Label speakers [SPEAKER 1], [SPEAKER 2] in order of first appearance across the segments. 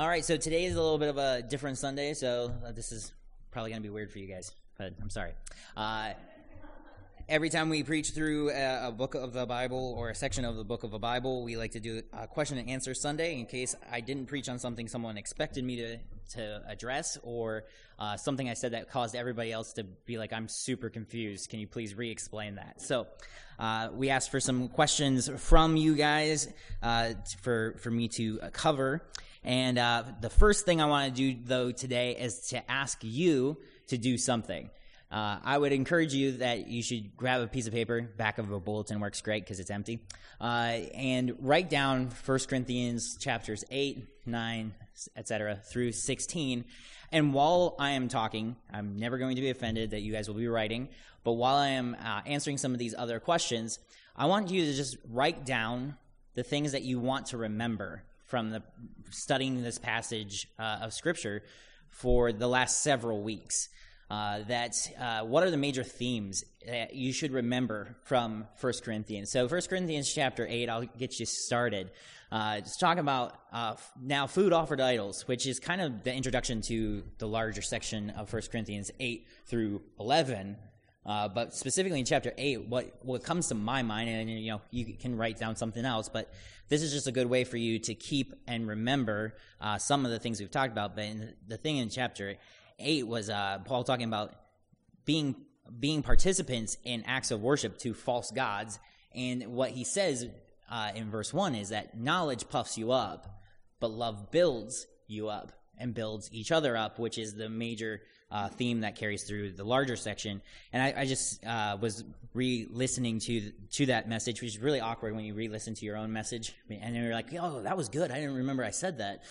[SPEAKER 1] All right, so today is a little bit of a different Sunday, so this is probably going to be weird for you guys, but I'm sorry. Every time we preach through a book of the Bible or a section of the book of the Bible, we like to do a question and answer Sunday in case I didn't preach on something someone expected me to address or something I said that caused everybody else to be like, I'm super confused. Can you please re-explain that? So we asked for some questions from you guys for me to cover. And the first thing I want to do, though, today is to ask you to do something. I would encourage you that you should grab a piece of paper. Back of a bulletin works great because it's empty. And write down 1 Corinthians chapters 8, 9, etc. through 16. And while I am talking, I'm never going to be offended that you guys will be writing. But while I am answering some of these other questions, I want you to just write down the things that you want to remember from studying this passage of Scripture for the last several weeks. What are the major themes that you should remember from 1 Corinthians? So 1 Corinthians chapter 8, I'll get you started. Just talk about now food offered to idols, which is kind of the introduction to the larger section of 1 Corinthians 8 through 11. But specifically in chapter 8, what comes to my mind, and you can write down something else, but this is just a good way for you to keep and remember some of the things we've talked about. But the thing in chapter 8 was Paul talking about being participants in acts of worship to false gods. And what he says in verse 1 is that knowledge puffs you up, but love builds you up and builds each other up, which is the major theme that carries through the larger section. And I just was re-listening to that message, which is really awkward when you re-listen to your own message. And you're like, oh, that was good. I didn't remember I said that.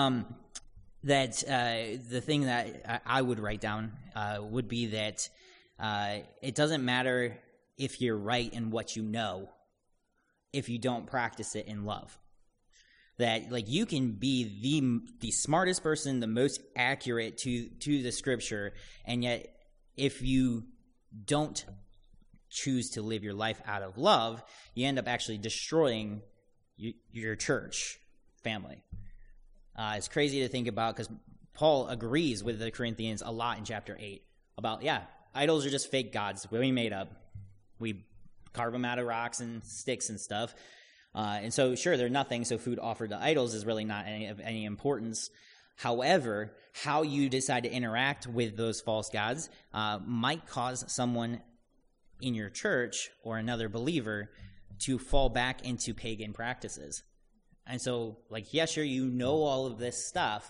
[SPEAKER 1] The thing that I would write down would be that it doesn't matter if you're right in what you know if you don't practice it in love. That you can be the smartest person, the most accurate to the Scripture, and yet if you don't choose to live your life out of love, you end up actually destroying your church family. It's crazy to think about because Paul agrees with the Corinthians a lot in chapter 8 about, idols are just fake gods we made up. We carve them out of rocks and sticks and stuff. And so, sure, they're nothing, so food offered to idols is really not of any importance. However, how you decide to interact with those false gods might cause someone in your church or another believer to fall back into pagan practices. And so, sure, you know all of this stuff,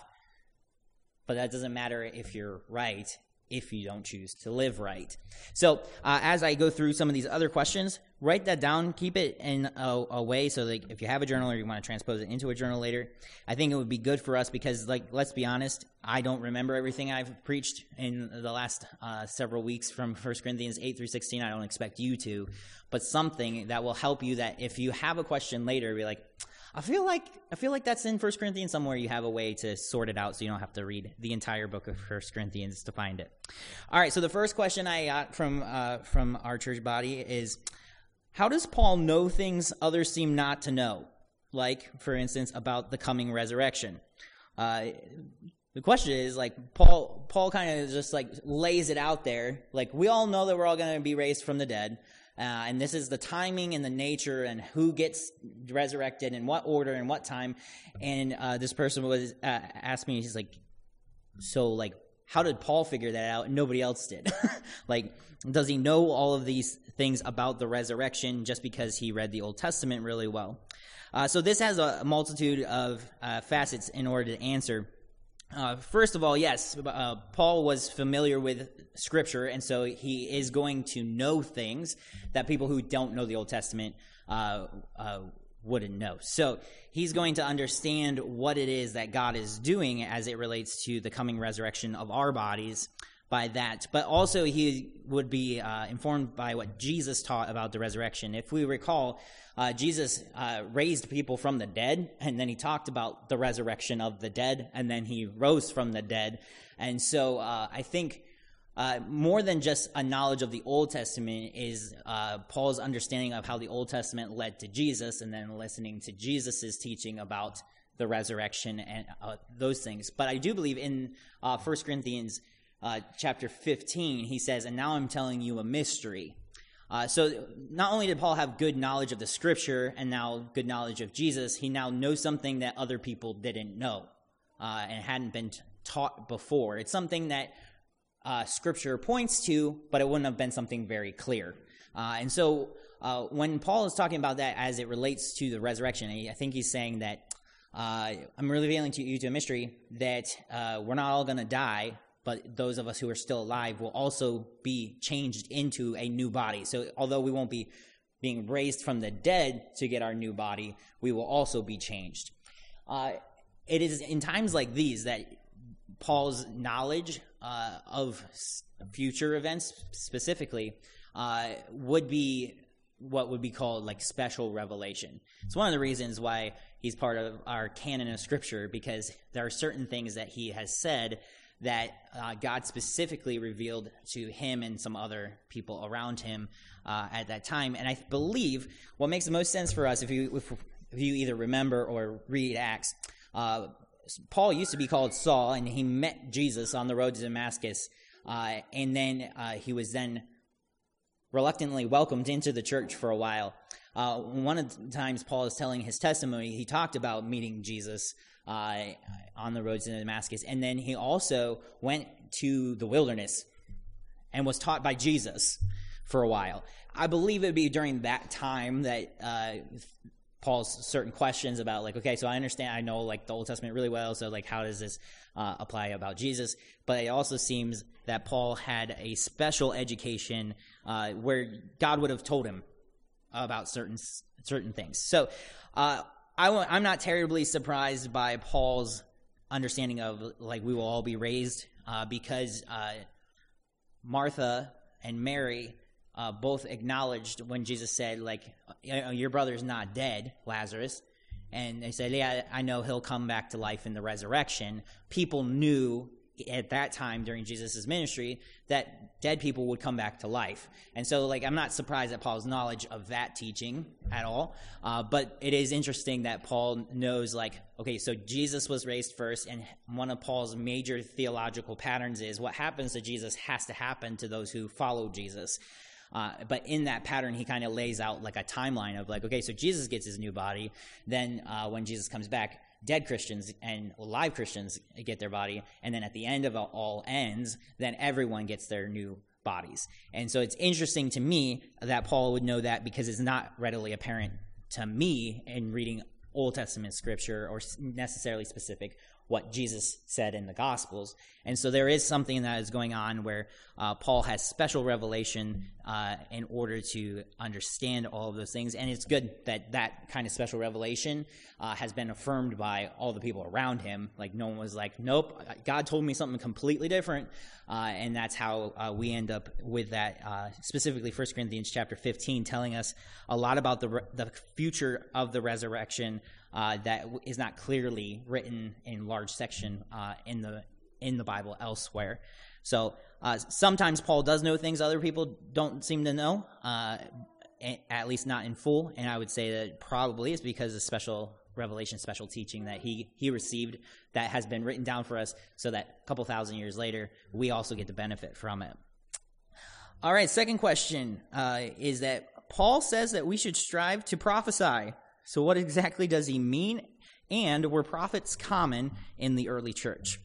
[SPEAKER 1] but that doesn't matter if you're right if you don't choose to live right. So, as I go through some of these other questions, write that down, keep it in a way so that if you have a journal or you want to transpose it into a journal later, I think it would be good for us because, let's be honest, I don't remember everything I've preached in the last several weeks from 1 Corinthians 8 through 16. I don't expect you to, but something that will help you that if you have a question later, be like, I feel like that's in 1 Corinthians somewhere. You have a way to sort it out so you don't have to read the entire book of 1 Corinthians to find it. All right, so the first question I got from our church body is, how does Paul know things others seem not to know? Like, for instance, about the coming resurrection. The question is, Paul kind of just lays it out there. We all know that we're all going to be raised from the dead. And this is the timing and the nature and who gets resurrected in what order and what time. And this person was asked me, he's like, so how did Paul figure that out and nobody else did? Does he know all of these things about the resurrection just because he read the Old Testament really well? So this has a multitude of facets in order to answer. First of all, yes, Paul was familiar with Scripture, and so he is going to know things that people who don't know the Old Testament wouldn't know. So he's going to understand what it is that God is doing as it relates to the coming resurrection of our bodies by that. But also he would be informed by what Jesus taught about the resurrection. If we recall, Jesus raised people from the dead, and then he talked about the resurrection of the dead, and then he rose from the dead. And so I think more than just a knowledge of the Old Testament is Paul's understanding of how the Old Testament led to Jesus, and then listening to Jesus' teaching about the resurrection and those things. But I do believe in 1 Corinthians chapter 15, he says, and now I'm telling you a mystery. So not only did Paul have good knowledge of the scripture and now good knowledge of Jesus, he now knows something that other people didn't know and hadn't been taught before. It's something that scripture points to, but it wouldn't have been something very clear. And so when Paul is talking about that as it relates to the resurrection, I think he's saying that I'm revealing to you a mystery that we're not all going to die, but those of us who are still alive will also be changed into a new body. So although we won't be being raised from the dead to get our new body, we will also be changed. It is in times like these that Paul's knowledge of future events specifically would be what would be called like special revelation. It's one of the reasons why he's part of our canon of Scripture, because there are certain things that he has said that God specifically revealed to him and some other people around him at that time. And I believe what makes the most sense for us, if you either remember or read Acts, Paul used to be called Saul, and he met Jesus on the road to Damascus, and then he was then reluctantly welcomed into the church for a while. One of the times Paul is telling his testimony, he talked about meeting Jesus on the road to Damascus, and then he also went to the wilderness and was taught by Jesus for a while. I believe it would be during that time that Paul's certain questions about, like, okay, so I understand, I know like the Old Testament really well, so like how does this apply about Jesus? But it also seems that Paul had a special education where God would have told him about certain things. So I'm not terribly surprised by Paul's understanding of like we will all be raised because Martha and Mary both acknowledged when Jesus said, like, your brother's not dead, Lazarus. And they said, yeah, I know he'll come back to life in the resurrection. People knew at that time during Jesus' ministry that dead people would come back to life. And so, like, I'm not surprised at Paul's knowledge of that teaching at all. But it is interesting that Paul knows, like, okay, so Jesus was raised first, and one of Paul's major theological patterns is what happens to Jesus has to happen to those who follow Jesus. But in that pattern, he kind of lays out like a timeline of like, okay, so Jesus gets his new body. Then when Jesus comes back, dead Christians and alive Christians get their body. And then at the end of all ends, then everyone gets their new bodies. And so it's interesting to me that Paul would know that, because it's not readily apparent to me in reading Old Testament scripture or necessarily specific what Jesus said in the Gospels. And so there is something that is going on where Paul has special revelation in order to understand all of those things. And it's good that that kind of special revelation has been affirmed by all the people around him. Like, no one was like, nope, God told me something completely different. And that's how we end up with that, specifically 1 Corinthians chapter 15, telling us a lot about the future of the resurrection that is not clearly written in large section in the Bible elsewhere. So sometimes Paul does know things other people don't seem to know, at least not in full. And I would say that probably is because of special revelation, special teaching that he received that has been written down for us, so that a couple thousand years later, we also get to benefit from it. All right, second question is that Paul says that we should strive to prophesy. So what exactly does he mean? And were prophets common in the early church?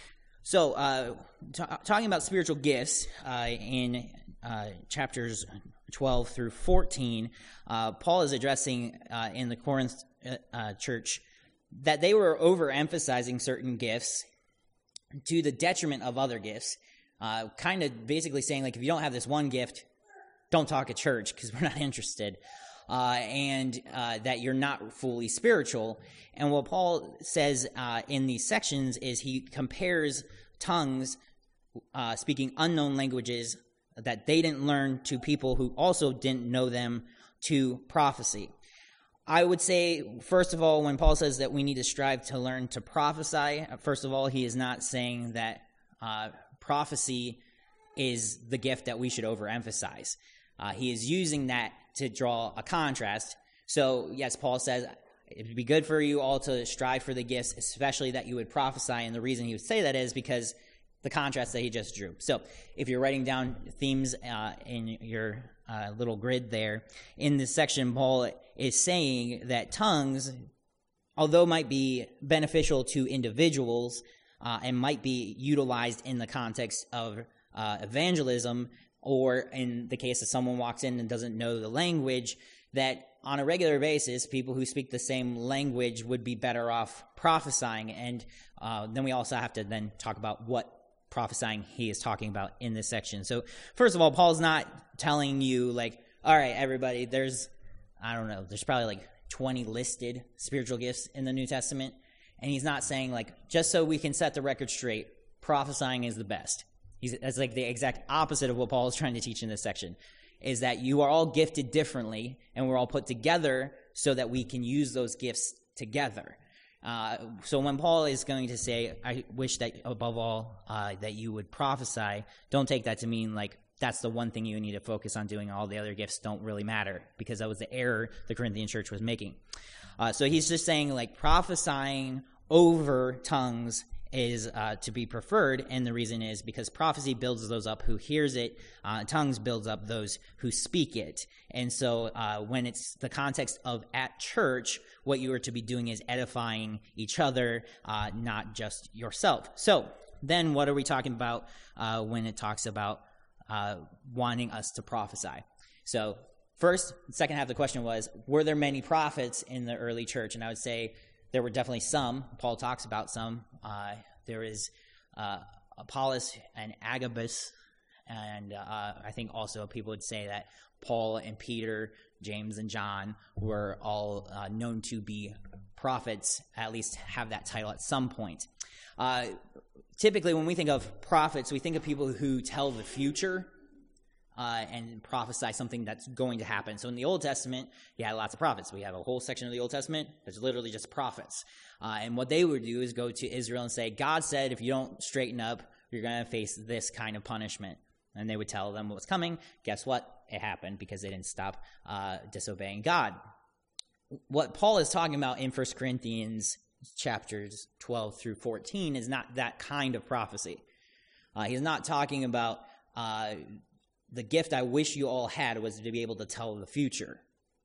[SPEAKER 1] So talking about spiritual gifts in chapters 12 through 14, Paul is addressing in the Corinth church that they were overemphasizing certain gifts to the detriment of other gifts, kind of basically saying, like, if you don't have this one gift, don't talk at church because we're not interested. And that you're not fully spiritual. And what Paul says in these sections is he compares tongues, speaking unknown languages that they didn't learn, to people who also didn't know them, to prophecy. I would say, first of all, when Paul says that we need to strive to learn to prophesy, first of all, he is not saying that prophecy is the gift that we should overemphasize. He is using that to draw a contrast. So, yes, Paul says, it'd be good for you all to strive for the gifts, especially that you would prophesy. And the reason he would say that is because the contrast that he just drew. So if you're writing down themes in your little grid there, in this section, Paul is saying that tongues, although might be beneficial to individuals and might be utilized in the context of evangelism, or in the case of someone walks in and doesn't know the language, that on a regular basis, people who speak the same language would be better off prophesying. And then we also have to then talk about what prophesying he is talking about in this section. So first of all, Paul's not telling you like, all right, everybody, there's probably like 20 listed spiritual gifts in the New Testament. And he's not saying like, just so we can set the record straight, prophesying is the best. That's like the exact opposite of what Paul is trying to teach in this section, is that you are all gifted differently and we're all put together so that we can use those gifts together. So when Paul is going to say, I wish that above all that you would prophesy, don't take that to mean like that's the one thing you need to focus on doing. All the other gifts don't really matter, because that was the error the Corinthian church was making. So he's just saying like prophesying over tongues is to be preferred, and the reason is because prophecy builds those up who hears it, tongues builds up those who speak it. And so when it's the context of at church, what you are to be doing is edifying each other, not just yourself. So then what are we talking about when it talks about wanting us to prophesy? So first, the second half of the question was, were there many prophets in the early church? And I would say there were definitely some. Paul talks about some. There is Apollos and Agabus, and I think also people would say that Paul and Peter, James and John were all known to be prophets, at least have that title at some point. Typically, when we think of prophets, we think of people who tell the future and prophesy something that's going to happen. So in the Old Testament, you had lots of prophets. We have a whole section of the Old Testament that's literally just prophets. And what they would do is go to Israel and say, God said if you don't straighten up, you're going to face this kind of punishment. And they would tell them what was coming. Guess what? It happened because they didn't stop disobeying God. What Paul is talking about in 1 Corinthians chapters 12 through 14 is not that kind of prophecy. He's not talking about the gift I wish you all had was to be able to tell the future.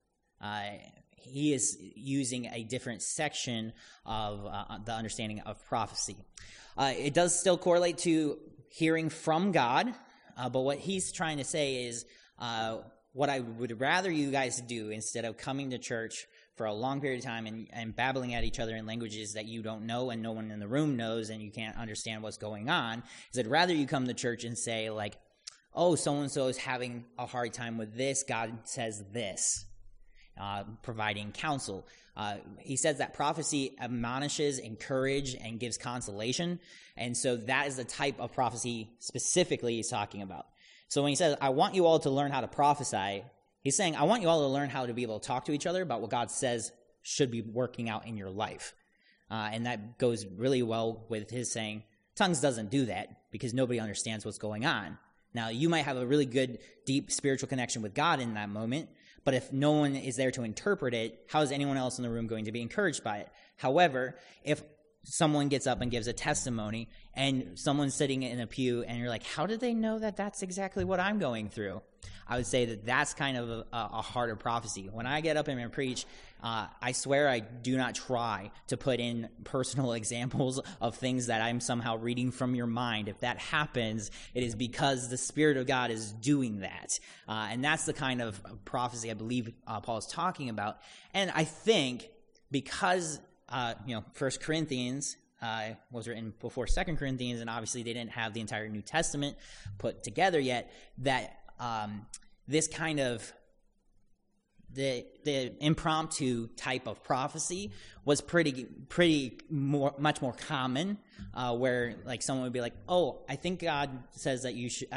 [SPEAKER 1] He is using a different section of the understanding of prophecy. It does still correlate to hearing from God, but what he's trying to say is what I would rather you guys do instead of coming to church for a long period of time and babbling at each other in languages that you don't know and no one in the room knows and you can't understand what's going on, is I'd rather you come to church and say like, oh, so-and-so is having a hard time with this, God says this, providing counsel. He says that prophecy admonishes, encourages, and gives consolation, and so that is the type of prophecy specifically he's talking about. So when he says, I want you all to learn how to prophesy, he's saying, I want you all to learn how to be able to talk to each other about what God says should be working out in your life. And that goes really well with his saying, tongues doesn't do that because nobody understands what's going on. Now, you might have a really good, deep spiritual connection with God in that moment, but if no one is there to interpret it, how is anyone else in the room going to be encouraged by it? However, if someone gets up and gives a testimony and someone's sitting in a pew and you're like, how did they know that that's exactly what I'm going through? I would say that that's kind of a harder prophecy. When I get up and preach, I swear I do not try to put in personal examples of things that I'm somehow reading from your mind. If that happens, it is because the Spirit of God is doing that. And that's the kind of prophecy I believe Paul is talking about. And I think because 1 Corinthians was written before 2 Corinthians, and obviously they didn't have the entire New Testament put together yet, that this kind of the impromptu type of prophecy was much more common, where like someone would be like, oh, I think God says that you should,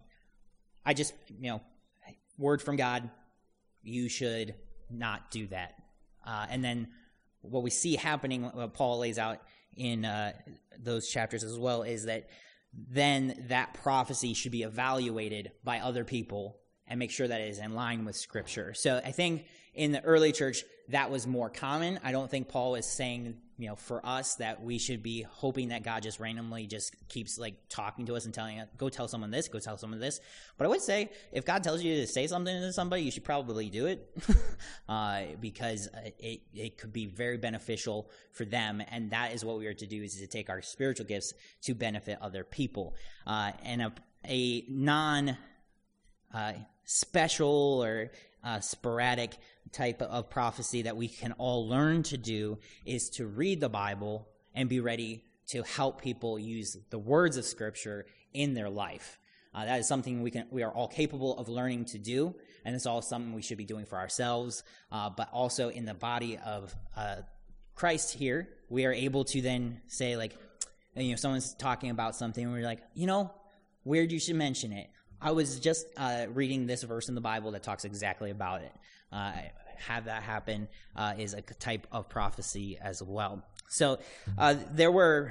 [SPEAKER 1] word from God, you should not do that. And then what we see happening, what Paul lays out in those chapters as well, is that then that prophecy should be evaluated by other people and make sure that it is in line with Scripture. So I think in the early church, that was more common. I don't think Paul is saying, for us that we should be hoping that God just randomly just keeps like talking to us and telling us, go tell someone this, go tell someone this. But I would say if God tells you to say something to somebody, you should probably do it because it could be very beneficial for them. And that is what we are to do, is to take our spiritual gifts to benefit other people. And a non-special or sporadic type of prophecy that we can all learn to do is to read the Bible and be ready to help people use the words of Scripture in their life. That is something we are all capable of learning to do, and it's all something we should be doing for ourselves, but also in the body of Christ here, we are able to then say, like, someone's talking about something, and we're like, weird you should mention it. I was just reading this verse in the Bible that talks exactly about it. Have that happen is a type of prophecy as well. So it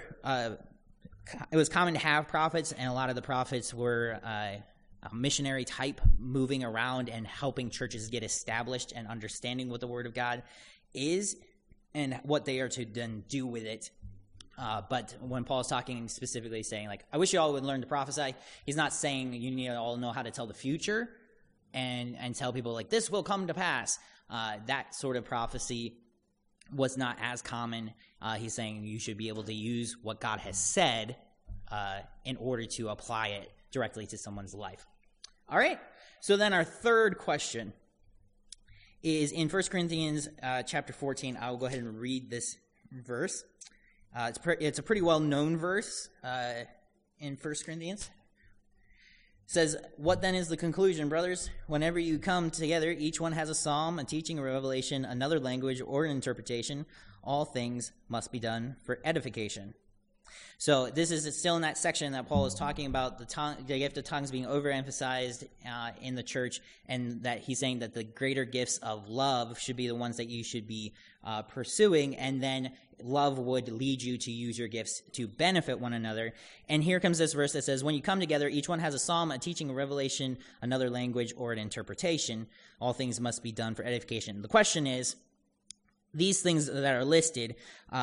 [SPEAKER 1] was common to have prophets, and a lot of the prophets were a missionary type, moving around and helping churches get established and understanding what the Word of God is and what they are to then do with it. But when Paul is talking specifically saying, like, I wish you all would learn to prophesy, he's not saying you need to all know how to tell the future and tell people, like, this will come to pass. That sort of prophecy was not as common. He's saying you should be able to use what God has said in order to apply it directly to someone's life. All right. So then our third question is in 1 Corinthians chapter 14. I will go ahead and read this verse. It's a pretty well-known verse in 1 Corinthians. It says, "What then is the conclusion, brothers? Whenever you come together, each one has a psalm, a teaching, a revelation, another language, or an interpretation. All things must be done for edification." So this is still in that section that Paul is talking about the gift of tongues being overemphasized in the church, and that he's saying that the greater gifts of love should be the ones that you should be pursuing, and then love would lead you to use your gifts to benefit one another. And here comes this verse that says, when you come together, each one has a psalm, a teaching, a revelation, another language, or an interpretation. All things must be done for edification. The question is, these things that are listed,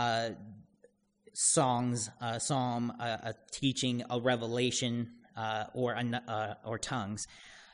[SPEAKER 1] songs, a psalm, a teaching, a revelation, or tongues,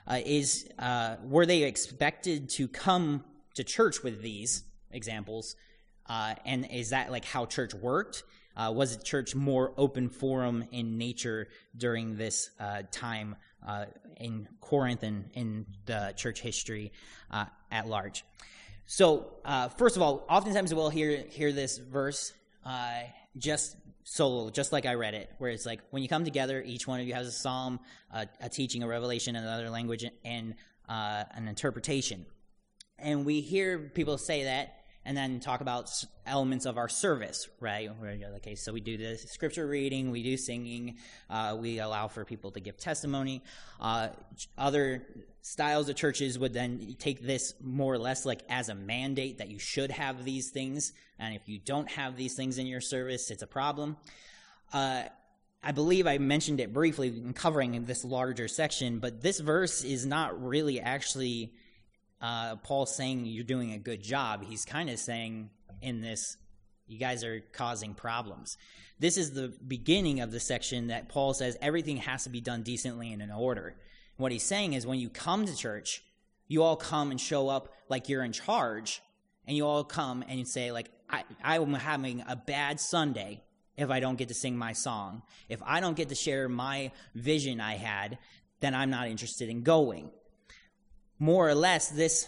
[SPEAKER 1] were they expected to come to church with these examples? And is that like how church worked? Was church more open forum in nature during this time in Corinth and in the church history at large? So, first of all, oftentimes we'll hear this verse just solo, just like I read it, where it's like, when you come together, each one of you has a psalm, a teaching, a revelation, another language, and an interpretation. And we hear people say that, and then talk about elements of our service, right? Okay, so we do the scripture reading, we do singing, we allow for people to give testimony. Other styles of churches would then take this more or less like as a mandate that you should have these things, and if you don't have these things in your service, it's a problem. I believe I mentioned it briefly in covering this larger section, but this verse is not really actually Paul saying you're doing a good job. He's kind of saying in this, you guys are causing problems. This is the beginning of the section that Paul says everything has to be done decently and in order. What he's saying is when you come to church, you all come and show up like you're in charge, and you all come and say, like, I'm having a bad Sunday if I don't get to sing my song. If I don't get to share my vision I had, then I'm not interested in going. More or less, this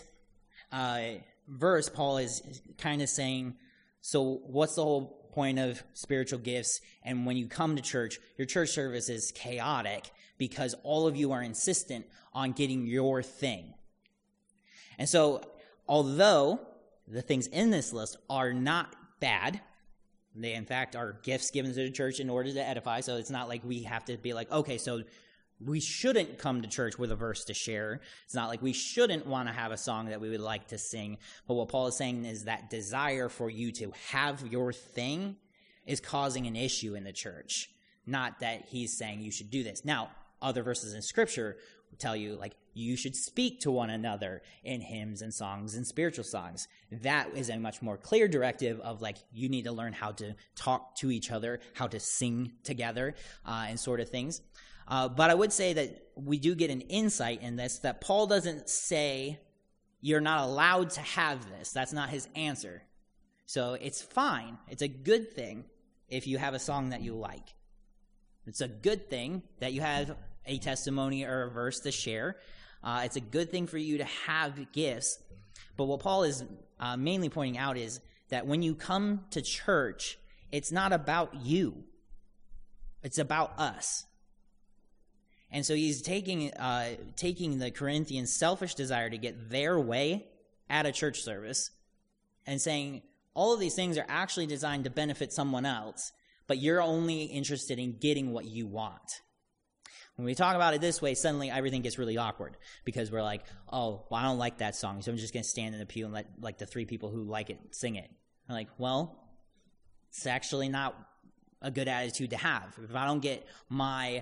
[SPEAKER 1] verse, Paul is kind of saying, so what's the whole point of spiritual gifts? And when you come to church, your church service is chaotic because all of you are insistent on getting your thing. And so, although the things in this list are not bad, they in fact are gifts given to the church in order to edify, so it's not like we have to be like, okay, so we shouldn't come to church with a verse to share. It's not like we shouldn't want to have a song that we would like to sing. But what Paul is saying is that desire for you to have your thing is causing an issue in the church. Not that he's saying you should do this. Now, other verses in Scripture tell you, like, you should speak to one another in hymns and songs and spiritual songs. That is a much more clear directive of like, you need to learn how to talk to each other, how to sing together, and sort of things. But I would say that we do get an insight in this, that Paul doesn't say you're not allowed to have this. That's not his answer. So it's fine. It's a good thing if you have a song that you like. It's a good thing that you have a testimony or a verse to share. It's a good thing for you to have gifts. But what Paul is mainly pointing out is that when you come to church, it's not about you. It's about us. And so he's taking the Corinthians' selfish desire to get their way at a church service and saying all of these things are actually designed to benefit someone else, but you're only interested in getting what you want. When we talk about it this way, suddenly everything gets really awkward because we're like, oh, well, I don't like that song, so I'm just going to stand in the pew and let like the 3 people who like it sing it. I'm like, well, it's actually not a good attitude to have. If I don't get my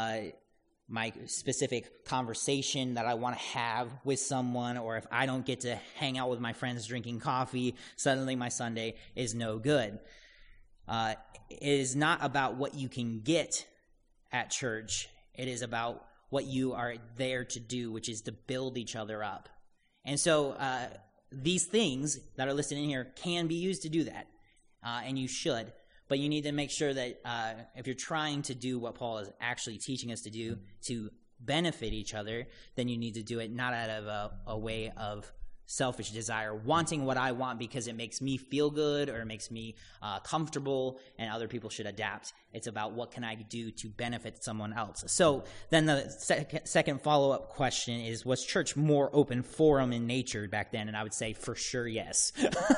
[SPEAKER 1] specific conversation that I want to have with someone, or if I don't get to hang out with my friends drinking coffee, suddenly my Sunday is no good. It is not about what you can get at church. It is about what you are there to do, which is to build each other up. And so these things that are listed in here can be used to do that, and you should. But you need to make sure that if you're trying to do what Paul is actually teaching us to do to benefit each other, then you need to do it not out of a way of selfish desire, wanting what I want because it makes me feel good or it makes me comfortable, and other people should adapt. It's about what can I do to benefit someone else. So then the second follow-up question is, was church more open forum in nature back then? And I would say for sure yes.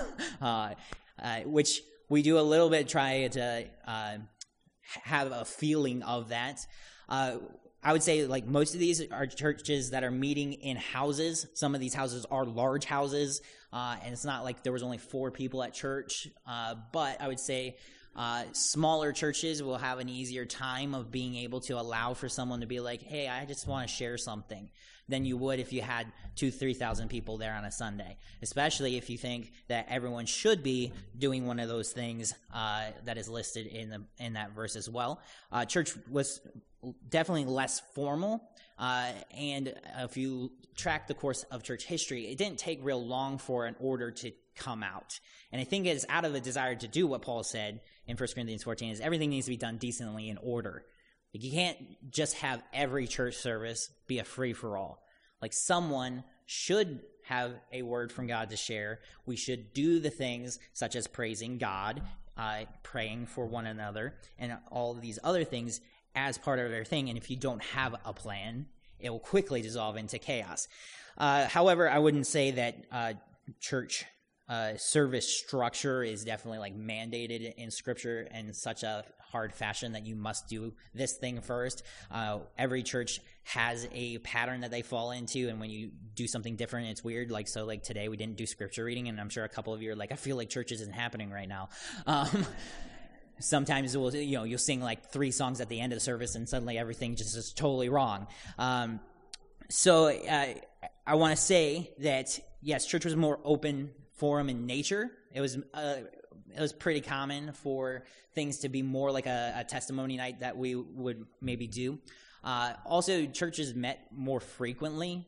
[SPEAKER 1] Which we do a little bit try to have a feeling of that. I would say like most of these are churches that are meeting in houses. Some of these houses are large houses, and it's not like there was only 4 people at church. But I would say smaller churches will have an easier time of being able to allow for someone to be like, hey, I just want to share something, than you would if you had 2,000-3,000 people there on a Sunday, especially if you think that everyone should be doing one of those things that is listed in that verse as well. Church was definitely less formal, and if you track the course of church history, it didn't take real long for an order to come out. And I think it's out of a desire to do what Paul said in 1 Corinthians 14, is everything needs to be done decently in order. Like, you can't just have every church service be a free-for-all. Like, someone should have a word from God to share. We should do the things such as praising God, praying for one another, and all of these other things as part of their thing. And if you don't have a plan, it will quickly dissolve into chaos. However, I wouldn't say that church service structure is definitely like mandated in Scripture in such a hard fashion that you must do this thing first. Every church has a pattern that they fall into, and when you do something different, it's weird. Like, so like today we didn't do scripture reading, and I'm sure a couple of you are like, I feel like church isn't happening right now. Sometimes you'll sing like 3 songs at the end of the service, and suddenly everything just is totally wrong. So I want to say that yes, church was more open forum in nature. It was pretty common for things to be more like a testimony night that we would maybe do. Also, churches met more frequently.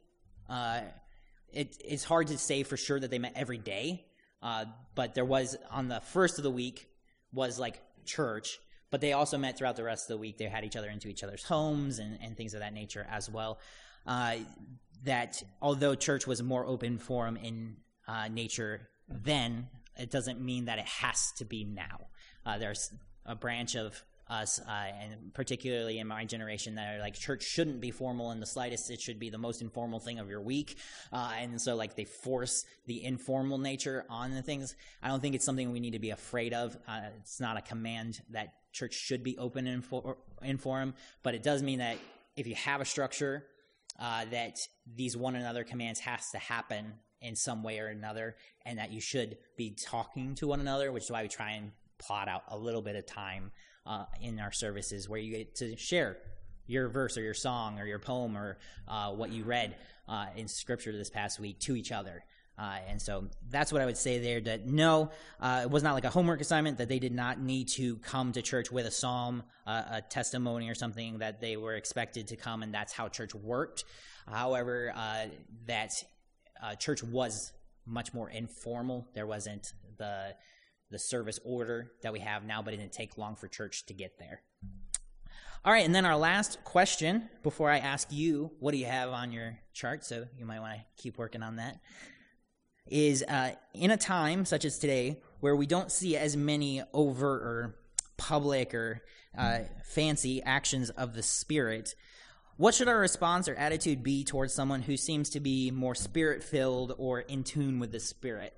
[SPEAKER 1] It's hard to say for sure that they met every day, but there was, on the first of the week was like church, but they also met throughout the rest of the week. They had each other into each other's homes and things of that nature as well. That although church was more open forum in nature then, it doesn't mean that it has to be now. There's a branch of us, and particularly in my generation, that are like, church shouldn't be formal in the slightest. It should be the most informal thing of your week. And so like they force the informal nature on the things. I don't think it's something we need to be afraid of. It's not a command that church should be open and forum, but it does mean that if you have a structure, that these one another commands has to happen in some way or another, and that you should be talking to one another, which is why we try and plot out a little bit of time in our services where you get to share your verse or your song or your poem or what you read in Scripture this past week to each other. And so that's what I would say there, that no, it was not like a homework assignment, that they did not need to come to church with a psalm, a testimony or something, that they were expected to come, and that's how church worked. However, that church was much more informal. There wasn't the service order that we have now, but it didn't take long for church to get there. All right, and then our last question, before I ask you, what do you have on your chart? So you might want to keep working on that. Is in a time such as today, where we don't see as many overt or public or fancy actions of the Spirit, what should our response or attitude be towards someone who seems to be more Spirit-filled or in tune with the Spirit?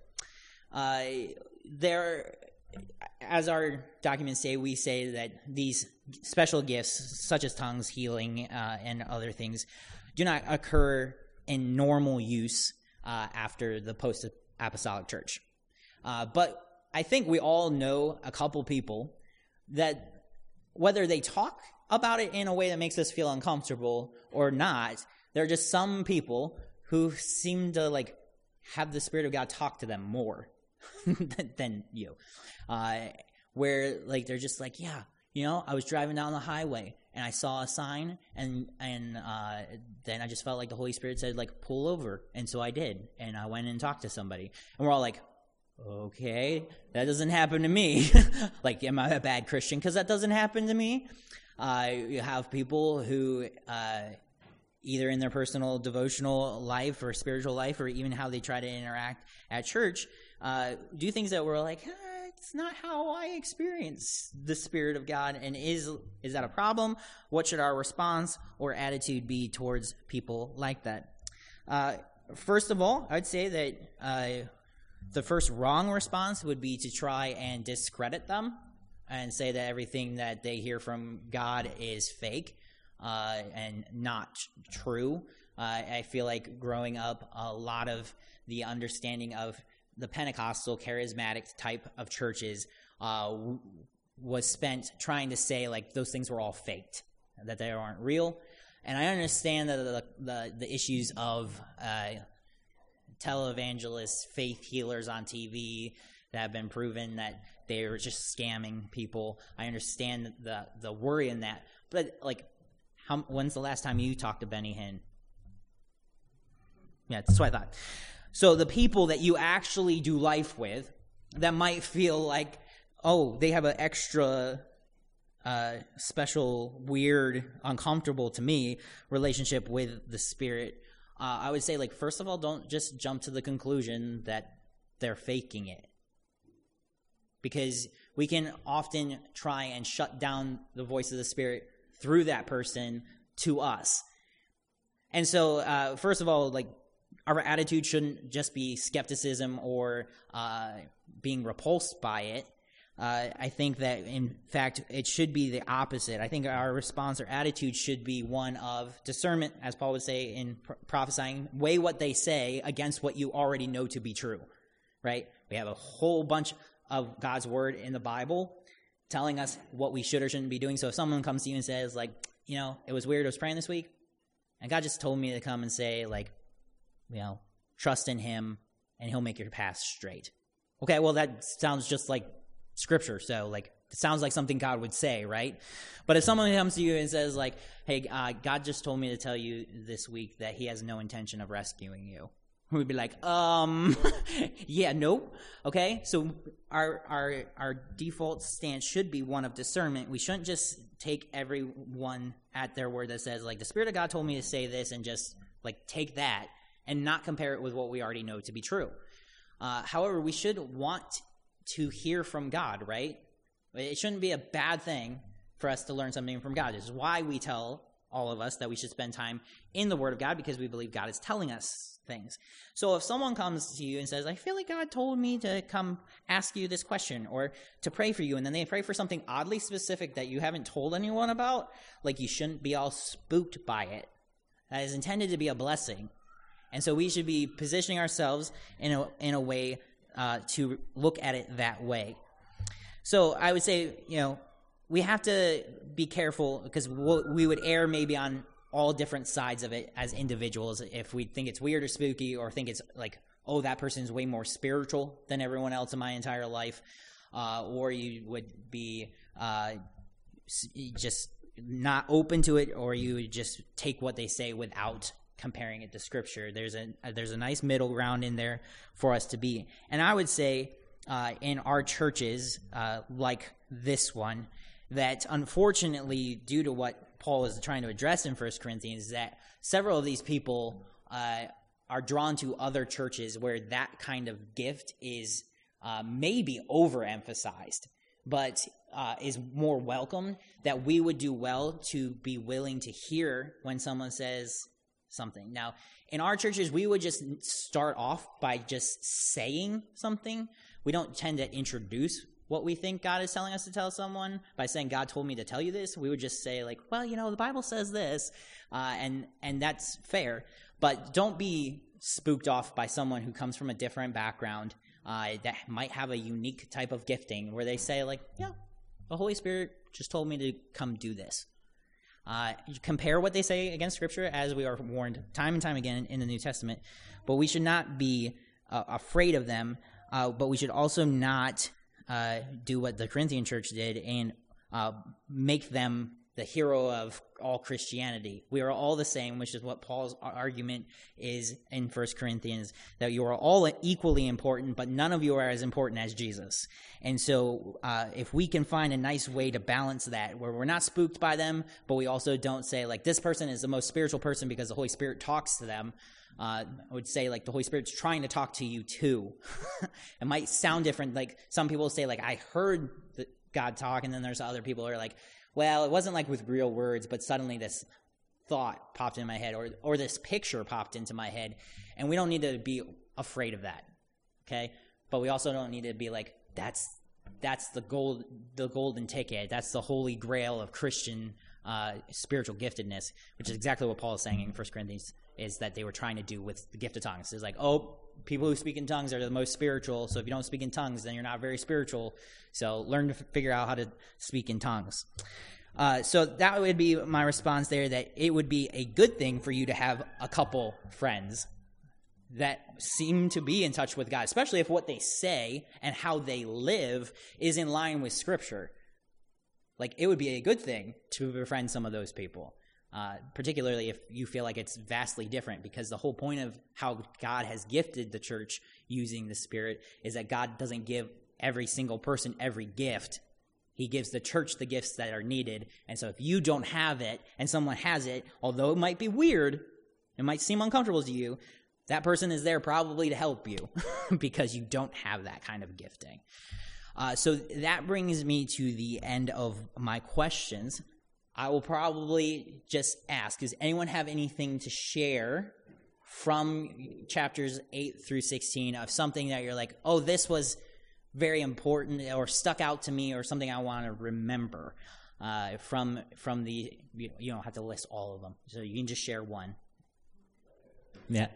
[SPEAKER 1] As our documents say, we say that these special gifts, such as tongues, healing, and other things, do not occur in normal use after the post-apostolic church. But I think we all know a couple people that, whether they talk about it in a way that makes us feel uncomfortable or not, there are just some people who seem to like have the Spirit of God talk to them more than you. Where like they're just like, yeah, I was driving down the highway and I saw a sign, and then I just felt like the Holy Spirit said, like, pull over. And so I did. And I went and talked to somebody. And we're all like, okay, that doesn't happen to me. Like, am I a bad Christian because that doesn't happen to me? You have people who either in their personal devotional life or spiritual life, or even how they try to interact at church, do things that we're like, it's not how I experience the Spirit of God. And is that a problem? What should our response or attitude be towards people like that? First of all, I'd say that the first wrong response would be to try and discredit them and say that everything that they hear from God is fake and not true. I feel like growing up, a lot of the understanding of the Pentecostal charismatic type of churches was spent trying to say like those things were all faked, that they aren't real. And I understand that the issues of televangelists, faith healers on TV that have been proven that they were just scamming people. I understand the worry in that. But like, when's the last time you talked to Benny Hinn? Yeah, that's what I thought. So the people that you actually do life with that might feel like, oh, they have an extra special, weird, uncomfortable to me relationship with the Spirit, I would say, like, first of all, don't just jump to the conclusion that they're faking it. Because we can often try and shut down the voice of the Spirit through that person to us. And so, first of all, like, our attitude shouldn't just be skepticism or being repulsed by it. I think that, in fact, it should be the opposite. I think our response or attitude should be one of discernment, as Paul would say in prophesying. Weigh what they say against what you already know to be true, right? We have a whole bunch of God's word in the Bible telling us what we should or shouldn't be doing. So if someone comes to you and says, like, it was weird, I was praying this week, and God just told me to come and say, like, trust in him, and he'll make your path straight. Okay, well, that sounds just like Scripture, so, like, it sounds like something God would say, right? But if someone comes to you and says, like, hey, God just told me to tell you this week that he has no intention of rescuing you, we'd be like, yeah, nope. Okay, so our default stance should be one of discernment. We shouldn't just take everyone at their word that says, like, the Spirit of God told me to say this, and just, like, take that and not compare it with what we already know to be true. However, we should want to hear from God, right? It shouldn't be a bad thing for us to learn something from God. This is why we tell all of us that we should spend time in the Word of God, because we believe God is telling us things. So if someone comes to you and says, I feel like God told me to come ask you this question or to pray for you, and then they pray for something oddly specific that you haven't told anyone about, like, you shouldn't be all spooked by it. That is intended to be a blessing. And so we should be positioning ourselves in a way to look at it that way. So I would say, we have to be careful because we would err maybe on all different sides of it as individuals if we think it's weird or spooky or think it's like, oh, that person is way more spiritual than everyone else in my entire life, or you would be just not open to it, or you would just take what they say without comparing it to Scripture. There's a nice middle ground in there for us to be. And I would say in our churches, like this one, that unfortunately, due to what Paul is trying to address in 1 Corinthians, that several of these people are drawn to other churches where that kind of gift is maybe overemphasized, but is more welcome, that we would do well to be willing to hear when someone says something. Now, in our churches, we would just start off by just saying something. We don't tend to introduce what we think God is telling us to tell someone by saying, God told me to tell you this. We would just say like, well, the Bible says this, and that's fair. But don't be spooked off by someone who comes from a different background that might have a unique type of gifting where they say like, yeah, the Holy Spirit just told me to come do this. You compare what they say against Scripture, as we are warned time and time again in the New Testament, but we should not be afraid of them, but we should also not do what the Corinthian church did and make them the hero of all Christianity. We are all the same, which is what Paul's argument is in 1 Corinthians, that you are all equally important, but none of you are as important as Jesus. And so if we can find a nice way to balance that, where we're not spooked by them, but we also don't say, like, this person is the most spiritual person because the Holy Spirit talks to them, I would say, like, the Holy Spirit's trying to talk to you too. It might sound different. Like, some people say, like, I heard God talk, and then there's other people who are like, well, it wasn't like with real words, but suddenly this thought popped in my head, or this picture popped into my head, and we don't need to be afraid of that, okay? But we also don't need to be like, that's the golden ticket, that's the holy grail of Christian spiritual giftedness, which is exactly what Paul is saying in 1 Corinthians, is that they were trying to do with the gift of tongues. It's like, oh, people who speak in tongues are the most spiritual, so if you don't speak in tongues, then you're not very spiritual. So learn to figure out how to speak in tongues. So that would be my response there, that it would be a good thing for you to have a couple friends that seem to be in touch with God, especially if what they say and how they live is in line with Scripture. Like, it would be a good thing to befriend some of those people. Particularly if you feel like it's vastly different, because the whole point of how God has gifted the church using the Spirit is that God doesn't give every single person every gift. He gives the church the gifts that are needed. And so if you don't have it and someone has it, although it might be weird, it might seem uncomfortable to you, that person is there probably to help you because you don't have that kind of gifting. So that brings me to the end of my questions. I will probably just ask, does anyone have anything to share from chapters 8 through 16 of something that you're like, oh, this was very important or stuck out to me, or something I want to remember from the, you don't have to list all of them, so you can just share one. Yeah.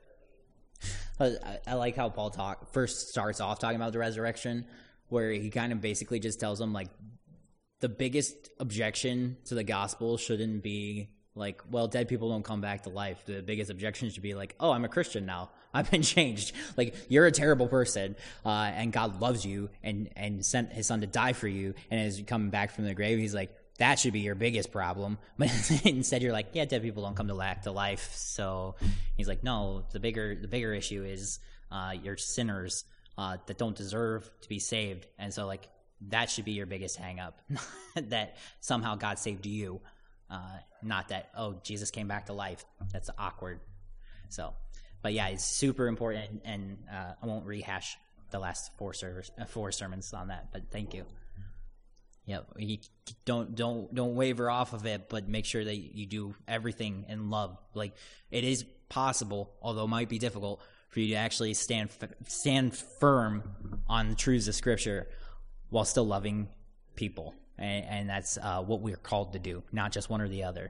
[SPEAKER 1] I like how Paul first starts off talking about the resurrection, where he kind of basically just tells them, like, the biggest objection to the gospel shouldn't be like, well, dead people don't come back to life. The biggest objection should be like, oh, I'm a Christian now. I've been changed. Like, you're a terrible person, and God loves you and sent his son to die for you. And as you come back from the grave, he's like, that should be your biggest problem. But instead you're like, yeah, dead people don't come back to life. So he's like, no, the bigger issue is you're sinners that don't deserve to be saved. And so, like, that should be your biggest hang up, that somehow God saved you, not that, oh, Jesus came back to life. That's awkward. So, but yeah, it's super important, and I won't rehash the last four sermons on that, but thank you. Yeah, you don't waver off of it, but make sure that you do everything in love. Like, it is possible, although it might be difficult, for you to actually stand firm on the truths of Scripture while still loving people. And that's what we're called to do, not just one or the other.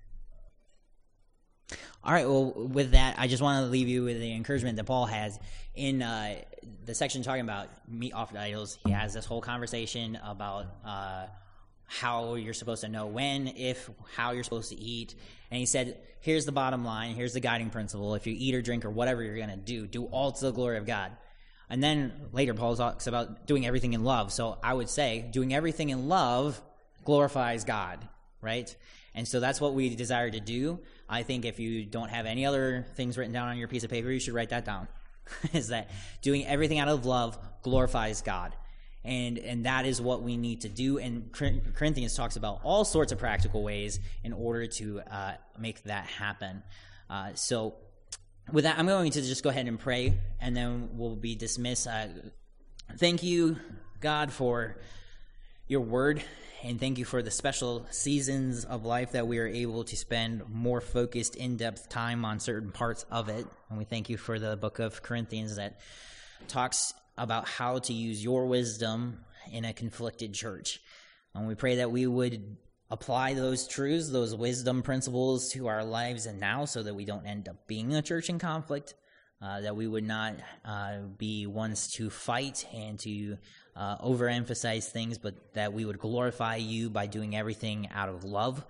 [SPEAKER 1] All right, well, with that, I just want to leave you with the encouragement that Paul has in the section talking about meat offered to idols. He has this whole conversation about how you're supposed to know when, if, how you're supposed to eat. And he said, here's the bottom line, here's the guiding principle. If you eat or drink or whatever you're going to do all to the glory of God. And then later Paul talks about doing everything in love. So I would say doing everything in love glorifies God, right? And so that's what we desire to do. I think if you don't have any other things written down on your piece of paper, you should write that down. Is that doing everything out of love glorifies God. And that is what we need to do. And Corinthians talks about all sorts of practical ways in order to make that happen. So with that, I'm going to just go ahead and pray, and then we'll be dismissed. Thank you, God, for your word, and thank you for the special seasons of life that we are able to spend more focused, in-depth time on certain parts of it. And we thank you for the book of Corinthians that talks about how to use your wisdom in a conflicted church. And we pray that we would apply those truths, those wisdom principles to our lives and now, so that we don't end up being a church in conflict, that we would not be ones to fight and to overemphasize things, but that we would glorify you by doing everything out of love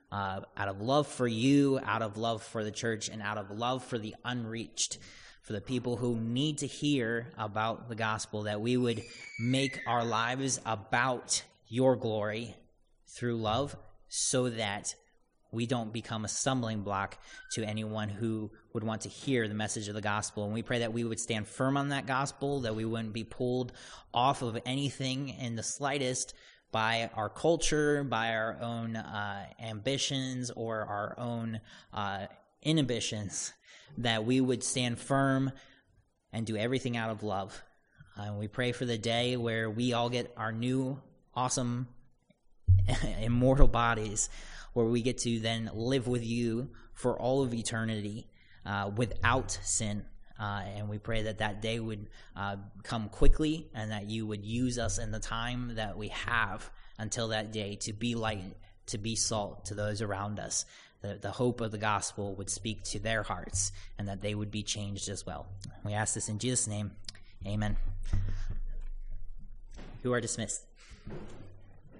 [SPEAKER 1] for you, out of love for the church, and out of love for the unreached, for the people who need to hear about the gospel, that we would make our lives about your glory through love, so that we don't become a stumbling block to anyone who would want to hear the message of the gospel. And we pray that we would stand firm on that gospel, that we wouldn't be pulled off of anything in the slightest by our culture, by our own ambitions or our own inhibitions, that we would stand firm and do everything out of love. We pray for the day where we all get our new, awesome, immortal bodies, where we get to then live with you for all of eternity without sin. And we pray that that day would come quickly, and that you would use us in the time that we have until that day to be light, to be salt to those around us. The hope of the gospel would speak to their hearts, and that they would be changed as well. We ask this in Jesus' name. Amen. You are dismissed.